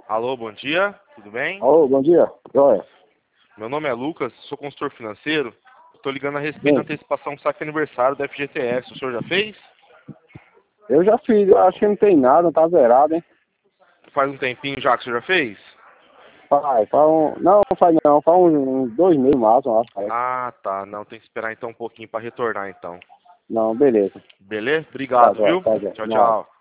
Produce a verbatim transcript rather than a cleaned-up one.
Alô, bom dia, tudo bem? Alô, bom dia. Joia. Meu nome é Lucas, sou consultor financeiro. Estou ligando a respeito da Sim. antecipação do saque aniversário da F G T S. O senhor já fez? Eu já fiz, eu acho que não tem nada, não tá zerado, hein? Faz um tempinho já que o senhor já fez? Faz, faz um. Não, não faz não, faz uns, uns dois meses máximo, eu acho, parece. Ah, tá. Não, tem que esperar então um pouquinho para retornar então. Não, beleza. Beleza? Tá, Obrigado, joia, viu? tá, joia. Tchau, Não. tchau.